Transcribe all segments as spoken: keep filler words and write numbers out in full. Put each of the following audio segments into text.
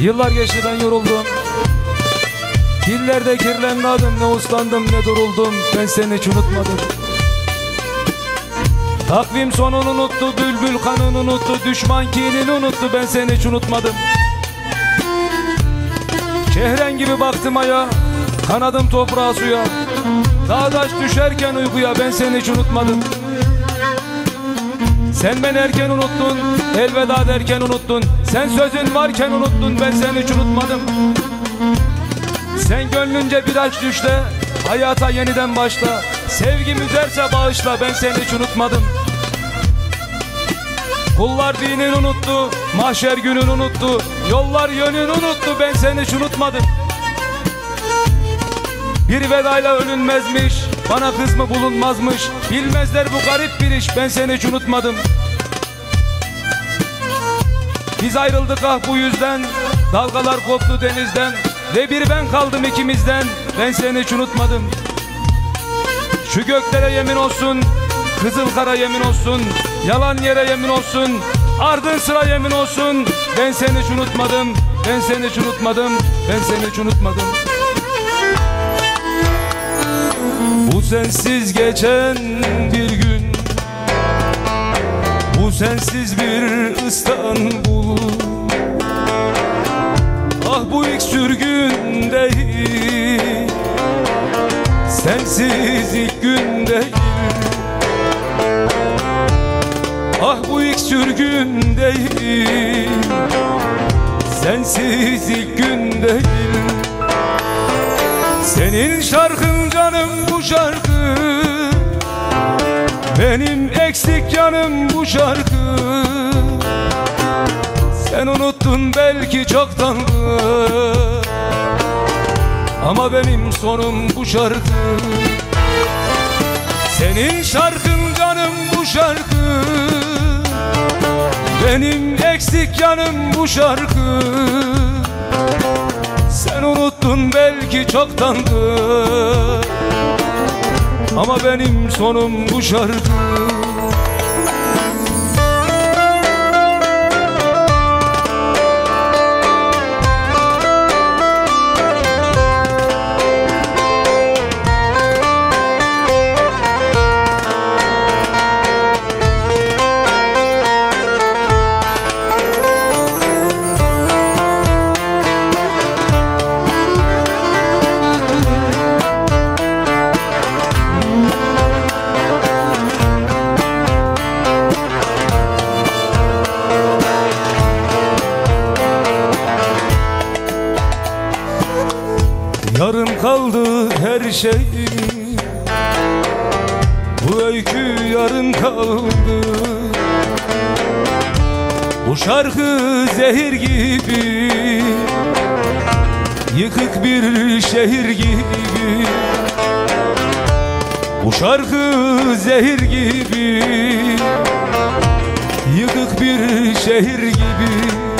Yıllar geçti, ben yoruldum. Dillerde kirlenmedim, ne uslandım ne duruldum. Ben seni hiç unutmadım. Takvim sonunu unuttu, bülbül kanını unuttu, düşman kinini unuttu. Ben seni hiç unutmadım. Çehren gibi baktım aya, kanadım toprağa suya. Dağdaş düşerken uykuya, ben seni hiç unutmadım. Sen beni erken unuttun, elveda derken unuttun. Sen sözün varken unuttun, ben seni hiç unutmadım. Sen gönlünce bir aç düş de hayata yeniden başla. Sevgim üzerse bağışla, ben seni hiç unutmadım. Kullar dinini unuttu, mahşer gününü unuttu, yollar yönünü unuttu, ben seni hiç unutmadım. Bir vedayla ölünmezmiş, bana kız mı bulunmazmış. Bilmezler bu garip bir iş, ben seni hiç unutmadım. Biz ayrıldık ah bu yüzden, dalgalar koptu denizden. Ve bir ben kaldım ikimizden, ben seni hiç unutmadım. Şu göklere yemin olsun, kızıl kara yemin olsun, yalan yere yemin olsun, ardın sıra yemin olsun. Ben seni hiç unutmadım, ben seni hiç unutmadım, ben seni hiç unutmadım. Bu sensiz geçen bir gün, bu sensiz bir İstanbul. Ah bu ilk sürgün değil, sensiz ilk gün değil. Ah bu ilk sürgün değil, sensiz ilk gün değil. Senin şarkın canım bu şarkı, benim eksik yanım bu şarkı. Sen unuttun belki çoktandır, ama benim sonum bu şarkı. Senin şarkın canım bu şarkı, benim eksik yanım bu şarkı. Sen unuttun belki çoktandır, ama benim sonum bu şarkı. Yarım kaldı her şey, bu öykü yarım kaldı. Bu şarkı zehir gibi, yıkık bir şehir gibi. Bu şarkı zehir gibi, yıkık bir şehir gibi.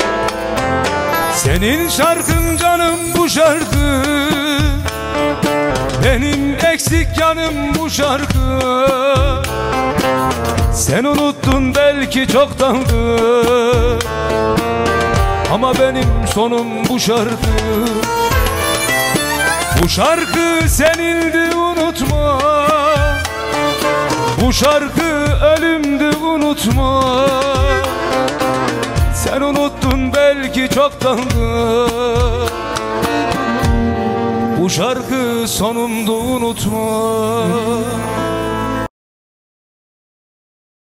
Senin şarkın canım bu şarkı, benim eksik yanım bu şarkı. Sen unuttun belki çoktandır, ama benim sonum bu şarkı. Bu şarkı senindi unutma, bu şarkı ölümdü unutma. Sen unuttun belki çoktandır, bu şarkı sonumdu unutma.